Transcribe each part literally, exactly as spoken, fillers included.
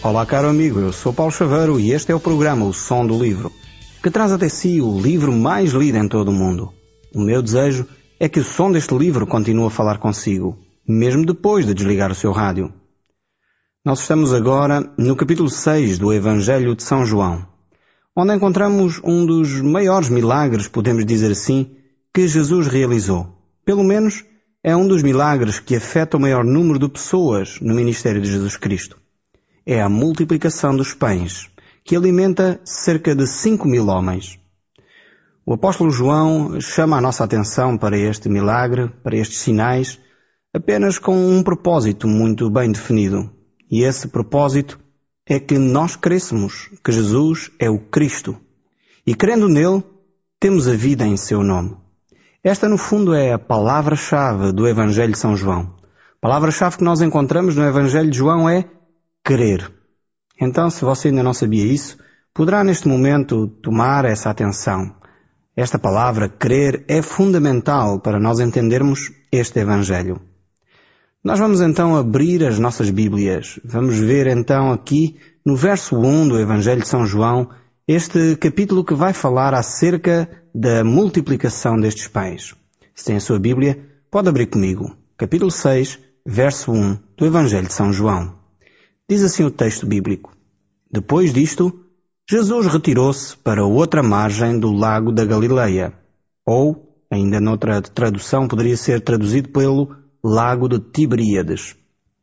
Olá, caro amigo, eu sou Paulo Chaveiro e este é o programa O Som do Livro, que traz até si o livro mais lido em todo o mundo. O meu desejo é que o som deste livro continue a falar consigo, mesmo depois de desligar o seu rádio. Nós estamos agora no capítulo seis do Evangelho de São João, onde encontramos um dos maiores milagres, podemos dizer assim, que Jesus realizou. Pelo menos é um dos milagres que afeta o maior número de pessoas no ministério de Jesus Cristo. É a multiplicação dos pães, que alimenta cerca de cinco mil homens. O apóstolo João chama a nossa atenção para este milagre, para estes sinais, apenas com um propósito muito bem definido. E esse propósito é que nós crescemos que Jesus é o Cristo. E crendo nele, temos a vida em seu nome. Esta, no fundo, é a palavra-chave do Evangelho de São João. A palavra-chave que nós encontramos no Evangelho de João é crer. Então, se você ainda não sabia isso, poderá neste momento tomar essa atenção. Esta palavra, crer, é fundamental para nós entendermos este Evangelho. Nós vamos então abrir as nossas Bíblias. Vamos ver então aqui, no verso um do Evangelho de São João, este capítulo que vai falar acerca da multiplicação destes pães. Se tem a sua Bíblia, pode abrir comigo. Capítulo seis, verso um do Evangelho de São João. Diz assim o texto bíblico: Depois disto, Jesus retirou-se para outra margem do lago da Galileia, ou, ainda noutra tradução, poderia ser traduzido pelo lago de Tiberíades.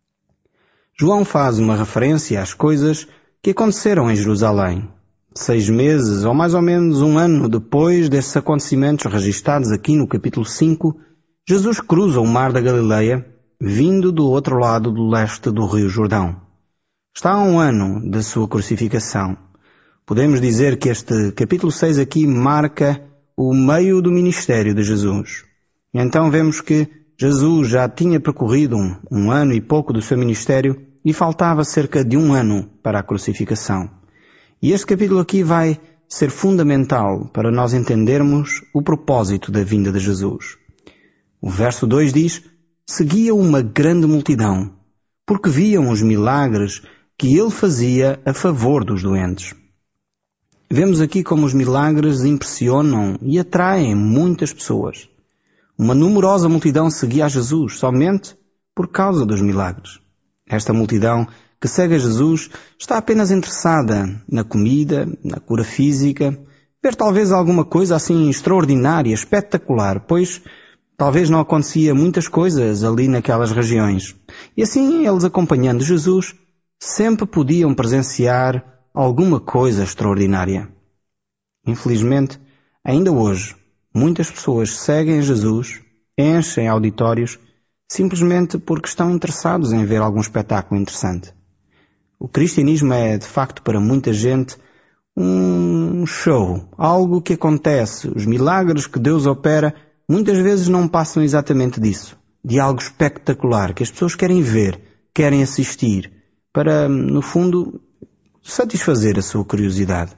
João faz uma referência às coisas que aconteceram em Jerusalém. Seis meses, ou mais ou menos um ano depois desses acontecimentos registados aqui no capítulo cinco, Jesus cruza o mar da Galileia, vindo do outro lado do leste do Rio Jordão. Está a um ano da sua crucificação. Podemos dizer que este capítulo seis aqui marca o meio do ministério de Jesus. E então vemos que Jesus já tinha percorrido um, um ano e pouco do seu ministério e faltava cerca de um ano para a crucificação. E este capítulo aqui vai ser fundamental para nós entendermos o propósito da vinda de Jesus. O verso dois diz: Seguia uma grande multidão, porque viam os milagres que ele fazia a favor dos doentes. Vemos aqui como os milagres impressionam e atraem muitas pessoas. Uma numerosa multidão seguia a Jesus somente por causa dos milagres. Esta multidão que segue a Jesus está apenas interessada na comida, na cura física, ver talvez alguma coisa assim extraordinária, espetacular, pois talvez não acontecia muitas coisas ali naquelas regiões. E assim eles, acompanhando Jesus, sempre podiam presenciar alguma coisa extraordinária. Infelizmente, ainda hoje, muitas pessoas seguem Jesus, enchem auditórios, simplesmente porque estão interessados em ver algum espetáculo interessante. O cristianismo é, de facto, para muita gente, um show, algo que acontece. Os milagres que Deus opera muitas vezes não passam exatamente disso, de algo espetacular, que as pessoas querem ver, querem assistir, para, no fundo, satisfazer a sua curiosidade.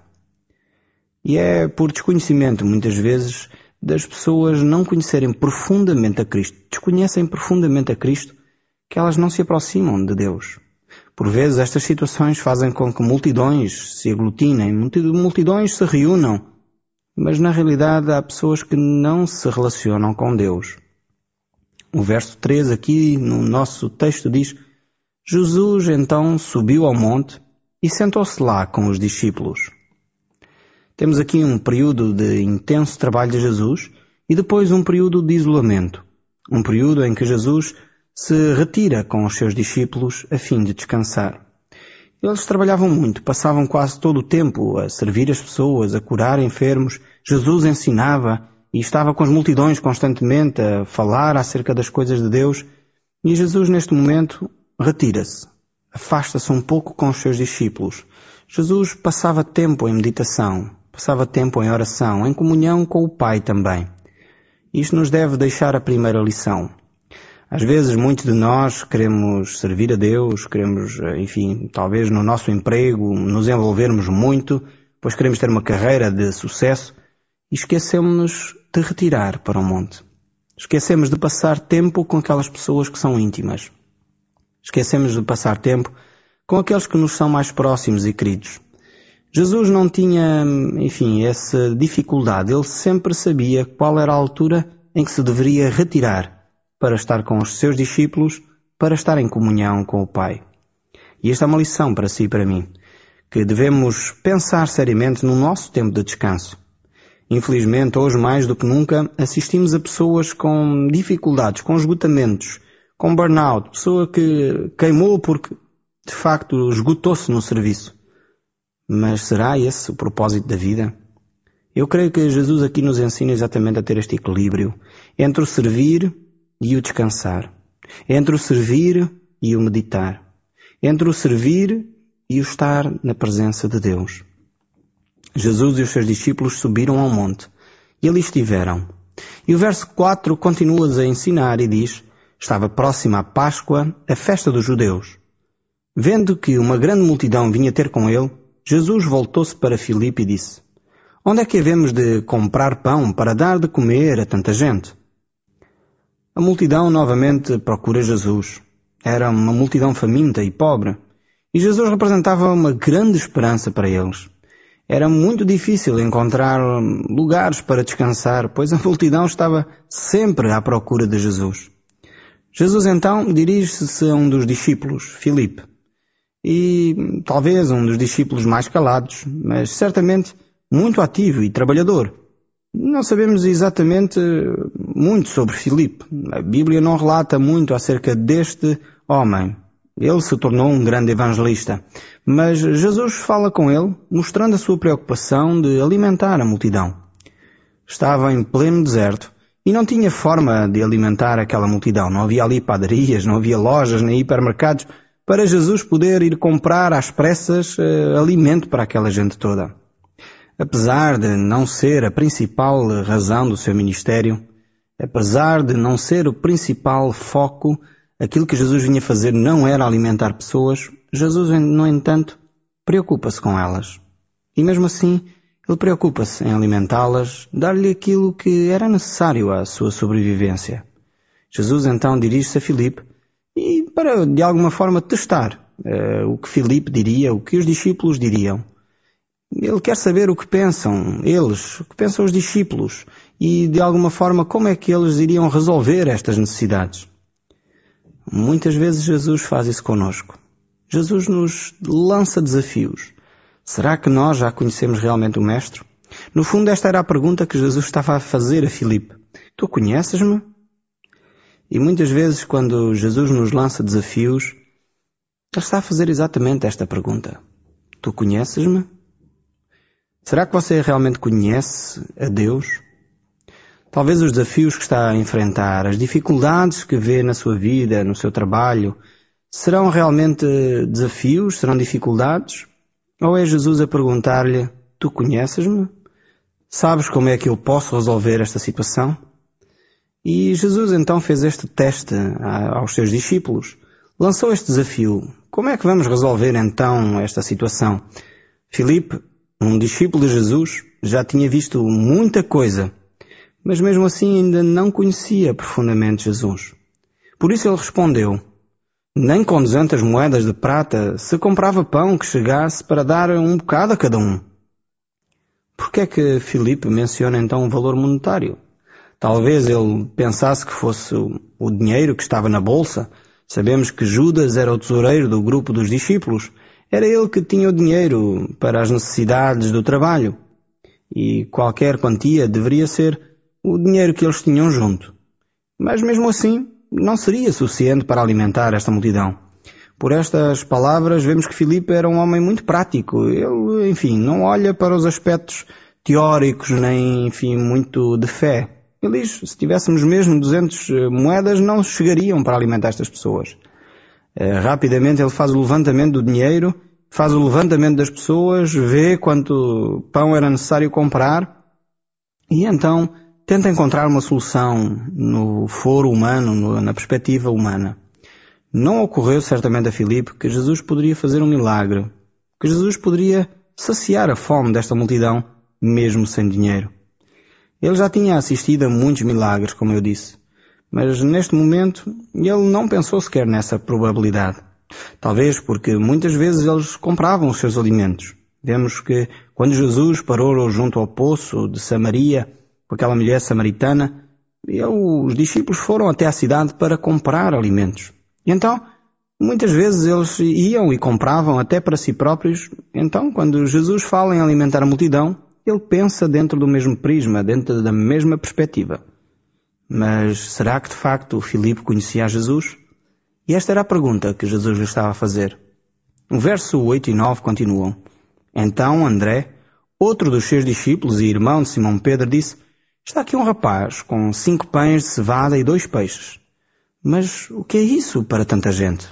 E é por desconhecimento, muitas vezes, das pessoas não conhecerem profundamente a Cristo, desconhecem profundamente a Cristo, que elas não se aproximam de Deus. Por vezes, estas situações fazem com que multidões se aglutinem, multidões se reúnam, mas na realidade há pessoas que não se relacionam com Deus. O verso três aqui no nosso texto diz: Jesus então subiu ao monte e sentou-se lá com os discípulos. Temos aqui um período de intenso trabalho de Jesus e depois um período de isolamento. Um período em que Jesus se retira com os seus discípulos a fim de descansar. Eles trabalhavam muito, passavam quase todo o tempo a servir as pessoas, a curar enfermos. Jesus ensinava e estava com as multidões constantemente a falar acerca das coisas de Deus. E Jesus, neste momento, retira-se, afasta-se um pouco com os seus discípulos. Jesus passava tempo em meditação, passava tempo em oração, em comunhão com o Pai também. Isto nos deve deixar a primeira lição. Às vezes, muitos de nós queremos servir a Deus, queremos, enfim, talvez no nosso emprego, nos envolvermos muito, pois queremos ter uma carreira de sucesso, e esquecemos-nos de retirar para o monte. Esquecemos de passar tempo com aquelas pessoas que são íntimas. Esquecemos de passar tempo com aqueles que nos são mais próximos e queridos. Jesus não tinha, enfim, essa dificuldade. Ele sempre sabia qual era a altura em que se deveria retirar para estar com os seus discípulos, para estar em comunhão com o Pai. E esta é uma lição para si e para mim, que devemos pensar seriamente no nosso tempo de descanso. Infelizmente, hoje mais do que nunca, assistimos a pessoas com dificuldades, com esgotamentos, com burnout, pessoa que queimou porque, de facto, esgotou-se no serviço. Mas será esse o propósito da vida? Eu creio que Jesus aqui nos ensina exatamente a ter este equilíbrio entre o servir e o descansar, entre o servir e o meditar, entre o servir e o estar na presença de Deus. Jesus e os seus discípulos subiram ao monte e ali estiveram. E o verso quatro continua-nos a ensinar e diz: estava próxima a Páscoa, a festa dos judeus. Vendo que uma grande multidão vinha ter com ele, Jesus voltou-se para Filipe e disse: onde é que havemos de comprar pão para dar de comer a tanta gente? A multidão novamente procura Jesus. Era uma multidão faminta e pobre. E Jesus representava uma grande esperança para eles. Era muito difícil encontrar lugares para descansar, pois a multidão estava sempre à procura de Jesus. Jesus então dirige-se a um dos discípulos, Filipe. E talvez um dos discípulos mais calados, mas certamente muito ativo e trabalhador. Não sabemos exatamente muito sobre Filipe. A Bíblia não relata muito acerca deste homem. Ele se tornou um grande evangelista. Mas Jesus fala com ele, mostrando a sua preocupação de alimentar a multidão. Estava em pleno deserto e não tinha forma de alimentar aquela multidão. Não havia ali padarias, não havia lojas nem hipermercados para Jesus poder ir comprar às pressas uh, alimento para aquela gente toda. Apesar de não ser a principal razão do seu ministério, apesar de não ser o principal foco, aquilo que Jesus vinha fazer não era alimentar pessoas, Jesus, no entanto, preocupa-se com elas. E mesmo assim, ele preocupa-se em alimentá-las, dar-lhe aquilo que era necessário à sua sobrevivência. Jesus então dirige-se a Filipe e para, de alguma forma, testar uh, o que Filipe diria, o que os discípulos diriam. Ele quer saber o que pensam eles, o que pensam os discípulos e, de alguma forma, como é que eles iriam resolver estas necessidades. Muitas vezes Jesus faz isso conosco. Jesus nos lança desafios. Será que nós já conhecemos realmente o Mestre? No fundo, esta era a pergunta que Jesus estava a fazer a Filipe. Tu conheces-me? E muitas vezes, quando Jesus nos lança desafios, Ele está a fazer exatamente esta pergunta. Tu conheces-me? Será que você realmente conhece a Deus? Talvez os desafios que está a enfrentar, as dificuldades que vê na sua vida, no seu trabalho, serão realmente desafios? Serão dificuldades? Ou é Jesus a perguntar-lhe, tu conheces-me? Sabes como é que eu posso resolver esta situação? E Jesus então fez este teste aos seus discípulos. Lançou este desafio. Como é que vamos resolver então esta situação? Filipe, um discípulo de Jesus, já tinha visto muita coisa, mas mesmo assim ainda não conhecia profundamente Jesus. Por isso ele respondeu, nem com duzentas moedas de prata se comprava pão que chegasse para dar um bocado a cada um. Por que é que Filipe menciona então um valor monetário? Talvez ele pensasse que fosse o dinheiro que estava na bolsa. Sabemos que Judas era o tesoureiro do grupo dos discípulos. Era ele que tinha o dinheiro para as necessidades do trabalho. E qualquer quantia deveria ser o dinheiro que eles tinham junto. Mas mesmo assim, não seria suficiente para alimentar esta multidão. Por estas palavras, vemos que Filipe era um homem muito prático. Ele, enfim, não olha para os aspectos teóricos, nem, enfim, muito de fé. Ele diz, se tivéssemos mesmo duzentas moedas, não chegariam para alimentar estas pessoas. Rapidamente ele faz o levantamento do dinheiro, faz o levantamento das pessoas, vê quanto pão era necessário comprar e então tenta encontrar uma solução no foro humano, no, na perspectiva humana. Não ocorreu certamente a Filipe que Jesus poderia fazer um milagre, que Jesus poderia saciar a fome desta multidão, mesmo sem dinheiro. Ele já tinha assistido a muitos milagres, como eu disse, mas neste momento ele não pensou sequer nessa probabilidade. Talvez porque muitas vezes eles compravam os seus alimentos. Vemos que quando Jesus parou junto ao poço de Samaria, com aquela mulher samaritana, os discípulos foram até a cidade para comprar alimentos. E então, muitas vezes eles iam e compravam até para si próprios. Então, quando Jesus fala em alimentar a multidão, ele pensa dentro do mesmo prisma, dentro da mesma perspectiva. Mas será que de facto Filipe conhecia a Jesus? E esta era a pergunta que Jesus lhe estava a fazer. O verso oito e nove continuam. Então André, outro dos seus discípulos e irmão de Simão Pedro, disse: está aqui um rapaz com cinco pães de cevada e dois peixes. Mas o que é isso para tanta gente?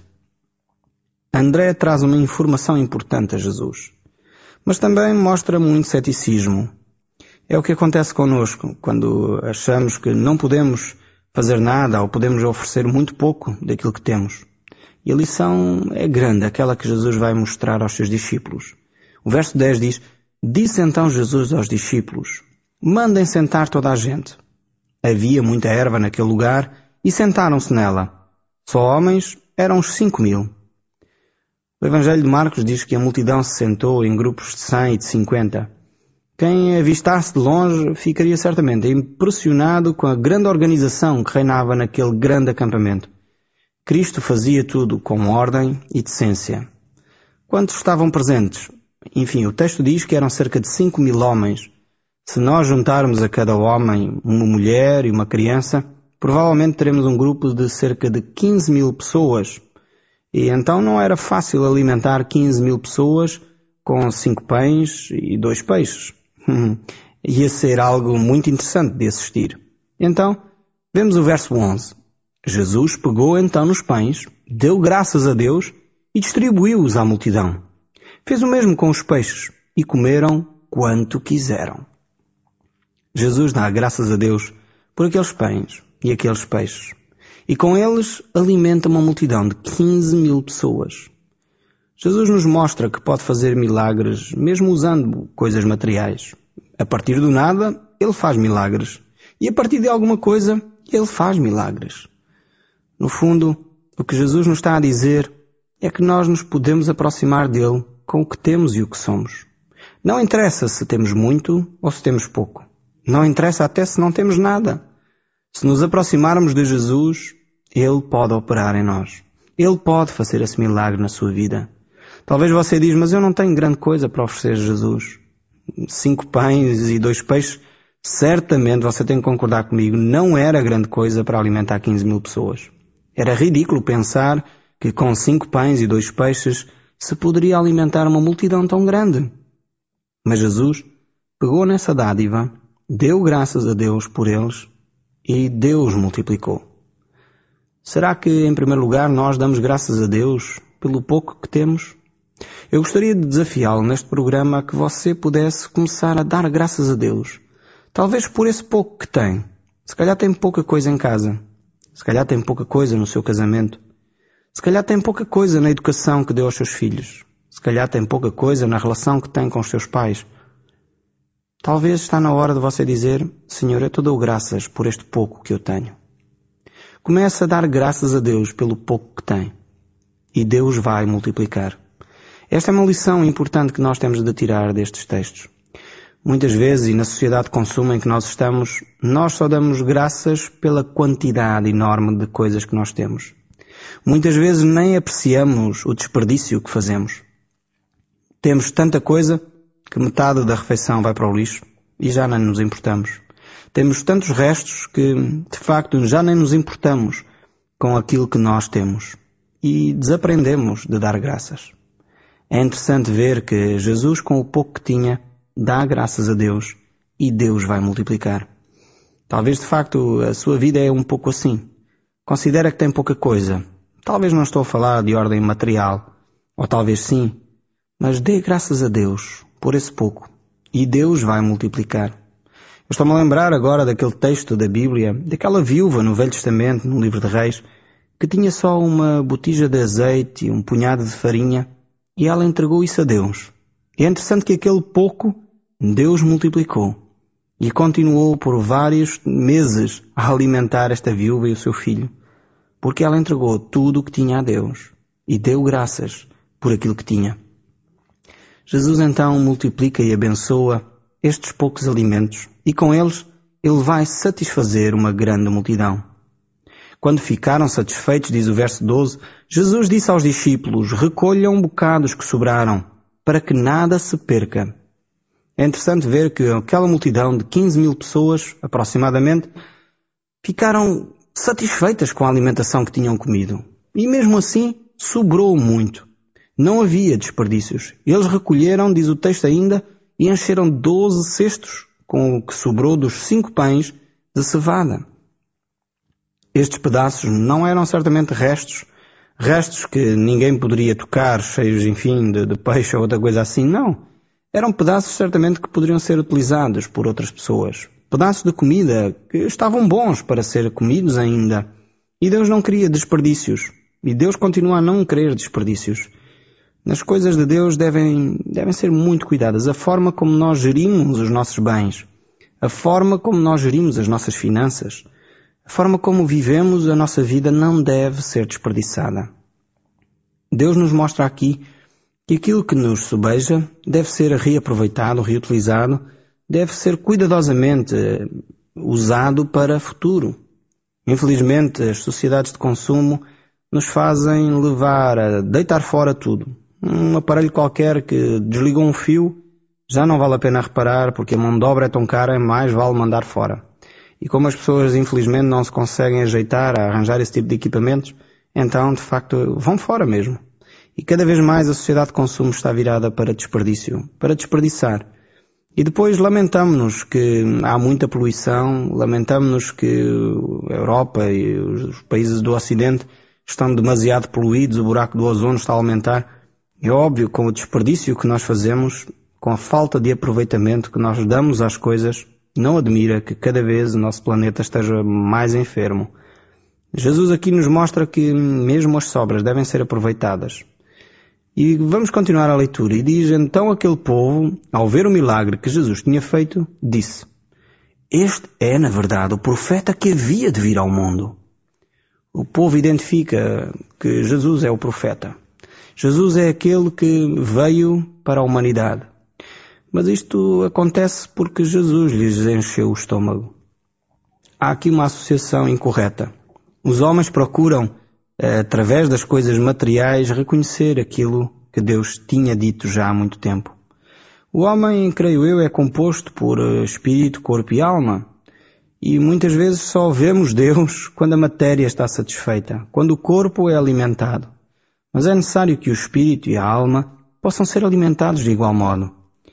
André traz uma informação importante a Jesus, mas também mostra muito ceticismo. É o que acontece connosco quando achamos que não podemos fazer nada ou podemos oferecer muito pouco daquilo que temos. E a lição é grande, aquela que Jesus vai mostrar aos seus discípulos. O verso dez diz: disse então Jesus aos discípulos: mandem sentar toda a gente. Havia muita erva naquele lugar e sentaram-se nela. Só homens eram uns cinco mil. O Evangelho de Marcos diz que a multidão se sentou em grupos de cem e de cinquenta. Quem avistasse de longe ficaria certamente impressionado com a grande organização que reinava naquele grande acampamento. Cristo fazia tudo com ordem e decência. Quantos estavam presentes? Enfim, o texto diz que eram cerca de cinco mil homens. Se nós juntarmos a cada homem uma mulher e uma criança, provavelmente teremos um grupo de cerca de quinze mil pessoas. E então não era fácil alimentar quinze mil pessoas com cinco pães e dois peixes. Ia ser algo muito interessante de assistir. Então, vemos o verso onze. Jesus pegou então nos pães, deu graças a Deus e distribuiu-os à multidão. Fez o mesmo com os peixes e comeram quanto quiseram. Jesus dá graças a Deus por aqueles pães e aqueles peixes. E com eles alimenta uma multidão de quinze mil pessoas. Jesus nos mostra que pode fazer milagres mesmo usando coisas materiais. A partir do nada, Ele faz milagres. E a partir de alguma coisa, Ele faz milagres. No fundo, o que Jesus nos está a dizer é que nós nos podemos aproximar dele com o que temos e o que somos. Não interessa se temos muito ou se temos pouco. Não interessa até se não temos nada. Se nos aproximarmos de Jesus, Ele pode operar em nós. Ele pode fazer esse milagre na sua vida. Talvez você diz, mas eu não tenho grande coisa para oferecer a Jesus. Cinco pães e dois peixes, certamente você tem que concordar comigo, não era grande coisa para alimentar quinze mil pessoas. Era ridículo pensar que com cinco pães e dois peixes se poderia alimentar uma multidão tão grande. Mas Jesus pegou nessa dádiva, deu graças a Deus por eles e Deus multiplicou. Será que, em primeiro lugar, nós damos graças a Deus pelo pouco que temos? Eu gostaria de desafiá-lo neste programa a que você pudesse começar a dar graças a Deus. Talvez por esse pouco que tem. Se calhar tem pouca coisa em casa. Se calhar tem pouca coisa no seu casamento. Se calhar tem pouca coisa na educação que deu aos seus filhos. Se calhar tem pouca coisa na relação que tem com os seus pais. Talvez está na hora de você dizer, Senhor, eu te dou graças por este pouco que eu tenho. Comece a dar graças a Deus pelo pouco que tem. E Deus vai multiplicar. Esta é uma lição importante que nós temos de tirar destes textos. Muitas vezes, e na sociedade de consumo em que nós estamos, nós só damos graças pela quantidade enorme de coisas que nós temos. Muitas vezes nem apreciamos o desperdício que fazemos. Temos tanta coisa que metade da refeição vai para o lixo e já nem nos importamos. Temos tantos restos que, de facto, já nem nos importamos com aquilo que nós temos e desaprendemos de dar graças. É interessante ver que Jesus, com o pouco que tinha, dá graças a Deus e Deus vai multiplicar. Talvez, de facto, a sua vida é um pouco assim. Considera que tem pouca coisa. Talvez não estou a falar de ordem material, ou talvez sim, mas dê graças a Deus por esse pouco e Deus vai multiplicar. Eu estou-me a lembrar agora daquele texto da Bíblia, daquela viúva no Velho Testamento, no livro de Reis, que tinha só uma botija de azeite e um punhado de farinha e ela entregou isso a Deus. E é interessante que aquele pouco Deus multiplicou e continuou por vários meses a alimentar esta viúva e o seu filho, porque ela entregou tudo o que tinha a Deus. e deu graças por aquilo que tinha. Jesus então multiplica e abençoa estes poucos alimentos e com eles ele vai satisfazer uma grande multidão. Quando ficaram satisfeitos, diz o verso doze, Jesus disse aos discípulos, recolham bocados que sobraram, para que nada se perca. É interessante ver que aquela multidão de quinze mil pessoas, aproximadamente, ficaram satisfeitas com a alimentação que tinham comido. E mesmo assim, sobrou muito. Não havia desperdícios. Eles recolheram, diz o texto ainda, e encheram doze cestos com o que sobrou dos cinco pães de cevada. Estes pedaços não eram certamente restos, restos que ninguém poderia tocar, cheios, enfim, de, de peixe ou outra coisa assim. Não. Eram pedaços certamente que poderiam ser utilizados por outras pessoas. Pedaços de comida que estavam bons para ser comidos ainda. E Deus não queria desperdícios. E Deus continua a não querer desperdícios. Nas coisas de Deus devem, devem ser muito cuidadas. A forma como nós gerimos os nossos bens. A forma como nós gerimos as nossas finanças. A forma como vivemos a nossa vida não deve ser desperdiçada. Deus nos mostra aqui que aquilo que nos sobeja deve ser reaproveitado, reutilizado, deve ser cuidadosamente usado para futuro. Infelizmente, as sociedades de consumo nos fazem levar a deitar fora tudo. Um aparelho qualquer que desligou um fio já não vale a pena reparar porque a mão de obra é tão cara, mais vale mandar fora. E como as pessoas infelizmente não se conseguem ajeitar a arranjar esse tipo de equipamentos, então de facto vão fora mesmo. E cada vez mais a sociedade de consumo está virada para desperdício, para desperdiçar. E depois lamentamos-nos que há muita poluição, lamentamos-nos que a Europa e os países do Ocidente estão demasiado poluídos, o buraco do ozono está a aumentar. É óbvio, com o desperdício que nós fazemos, com a falta de aproveitamento que nós damos às coisas, não admira que cada vez o nosso planeta esteja mais enfermo. Jesus aqui nos mostra que mesmo as sobras devem ser aproveitadas. E vamos continuar a leitura. E diz, então aquele povo, ao ver o milagre que Jesus tinha feito, disse, este é, na verdade, o profeta que havia de vir ao mundo. O povo identifica que Jesus é o profeta. Jesus é aquele que veio para a humanidade. Mas isto acontece porque Jesus lhes encheu o estômago. Há aqui uma associação incorreta. Os homens procuram, através das coisas materiais, reconhecer aquilo que Deus tinha dito já há muito tempo. O homem, creio eu, é composto por espírito, corpo e alma. E muitas vezes só vemos Deus quando a matéria está satisfeita, quando o corpo é alimentado. Mas é necessário que o espírito e a alma possam ser alimentados de igual modo.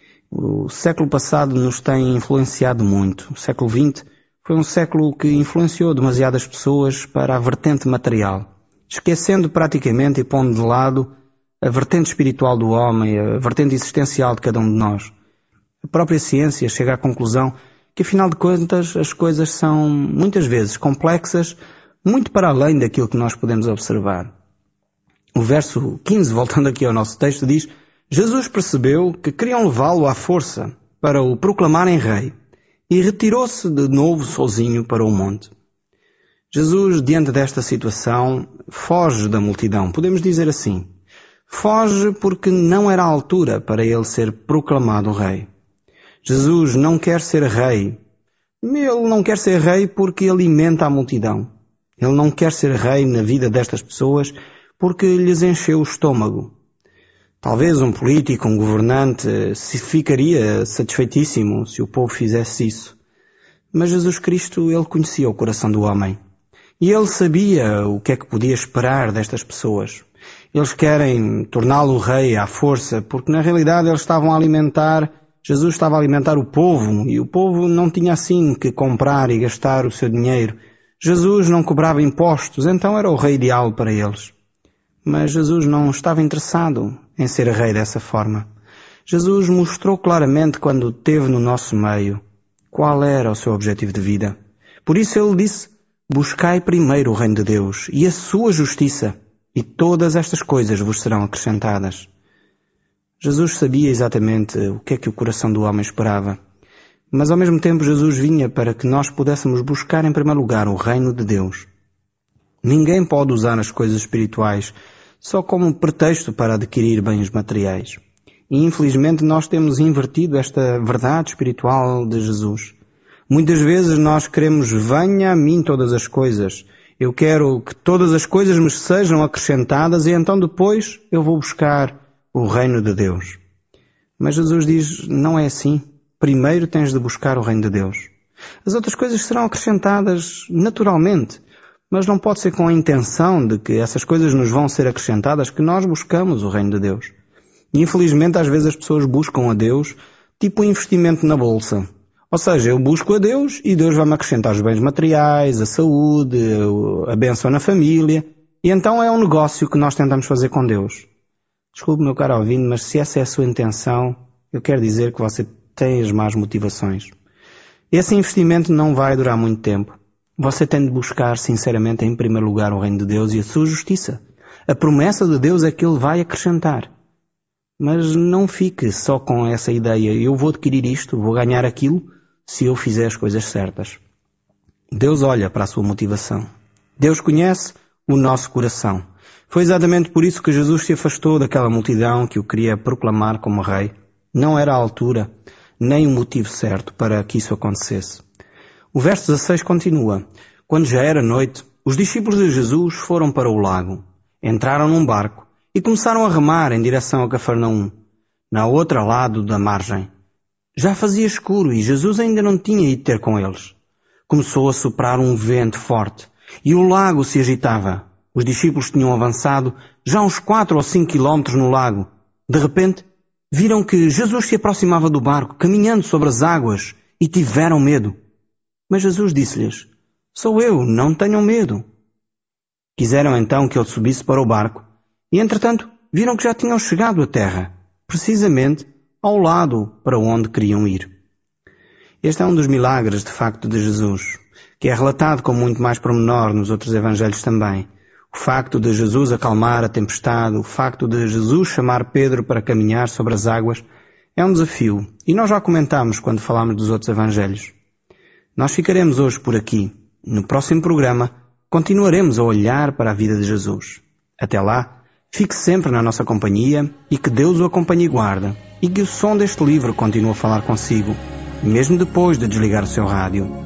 O século passado nos tem influenciado muito. O século vinte foi um século que influenciou demasiadas pessoas para a vertente material, esquecendo praticamente e pondo de lado a vertente espiritual do homem, a vertente existencial de cada um de nós. A própria ciência chega à conclusão que, afinal de contas, as coisas são muitas vezes complexas, muito para além daquilo que nós podemos observar. O verso quinze, voltando aqui ao nosso texto, diz, Jesus percebeu que queriam levá-lo à força para o proclamarem rei e retirou-se de novo sozinho para o monte. Jesus, diante desta situação, foge da multidão, podemos dizer assim. Foge porque não era a altura para ele ser proclamado rei. Jesus não quer ser rei. Ele não quer ser rei porque alimenta a multidão. Ele não quer ser rei na vida destas pessoas porque lhes encheu o estômago. Talvez um político, um governante, se ficaria satisfeitíssimo se o povo fizesse isso. Mas Jesus Cristo, ele conhecia o coração do homem. E ele sabia o que é que podia esperar destas pessoas. Eles querem torná-lo rei à força, porque na realidade eles estavam a alimentar, Jesus estava a alimentar o povo, e o povo não tinha assim que comprar e gastar o seu dinheiro. Jesus não cobrava impostos, então era o rei ideal para eles. Mas Jesus não estava interessado em ser rei dessa forma. Jesus mostrou claramente quando esteve no nosso meio qual era o seu objetivo de vida. Por isso ele disse, buscai primeiro o reino de Deus e a sua justiça, e todas estas coisas vos serão acrescentadas. Jesus sabia exatamente o que é que o coração do homem esperava. Mas ao mesmo tempo Jesus vinha para que nós pudéssemos buscar em primeiro lugar o reino de Deus. Ninguém pode usar as coisas espirituais só como pretexto para adquirir bens materiais. E infelizmente nós temos invertido esta verdade espiritual de Jesus. Muitas vezes nós queremos: venha a mim todas as coisas. Eu quero que todas as coisas me sejam acrescentadas e então depois eu vou buscar o reino de Deus. Mas Jesus diz: não é assim. Primeiro tens de buscar o reino de Deus. As outras coisas serão acrescentadas naturalmente, mas não pode ser com a intenção de que essas coisas nos vão ser acrescentadas que nós buscamos o reino de Deus. E infelizmente às vezes as pessoas buscam a Deus tipo um investimento na bolsa. Ou seja, eu busco a Deus e Deus vai-me acrescentar os bens materiais, a saúde, a bênção na família. E então é um negócio que nós tentamos fazer com Deus. Desculpe, meu caro ouvinte, mas se essa é a sua intenção, eu quero dizer que você tem as más motivações. Esse investimento não vai durar muito tempo. Você tem de buscar sinceramente em primeiro lugar o reino de Deus e a sua justiça. A promessa de Deus é que Ele vai acrescentar. Mas não fique só com essa ideia: eu vou adquirir isto, vou ganhar aquilo, se eu fizer as coisas certas. Deus olha para a sua motivação. Deus conhece o nosso coração. Foi exatamente por isso que Jesus se afastou daquela multidão que o queria proclamar como rei. Não era a altura, nem o motivo certo para que isso acontecesse. O verso dezasseis continua: quando já era noite, os discípulos de Jesus foram para o lago. Entraram num barco e começaram a remar em direção a Cafarnaum, na outra lado da margem. Já fazia escuro e Jesus ainda não tinha ido ter com eles. Começou a soprar um vento forte e o lago se agitava. Os discípulos tinham avançado já uns quatro ou cinco quilómetros no lago. De repente, viram que Jesus se aproximava do barco, caminhando sobre as águas, e tiveram medo. Mas Jesus disse-lhes: sou eu, não tenham medo. Quiseram então que ele subisse para o barco, e entretanto viram que já tinham chegado à terra, precisamente ao lado para onde queriam ir. Este é um dos milagres, de facto, de Jesus, que é relatado com muito mais pormenor nos outros evangelhos também. O facto de Jesus acalmar a tempestade, o facto de Jesus chamar Pedro para caminhar sobre as águas, é um desafio, e nós já comentámos quando falámos dos outros evangelhos. Nós ficaremos hoje por aqui. No próximo programa, continuaremos a olhar para a vida de Jesus. Até lá, fique sempre na nossa companhia e que Deus o acompanhe e guarde, e que o som deste livro continue a falar consigo, mesmo depois de desligar o seu rádio.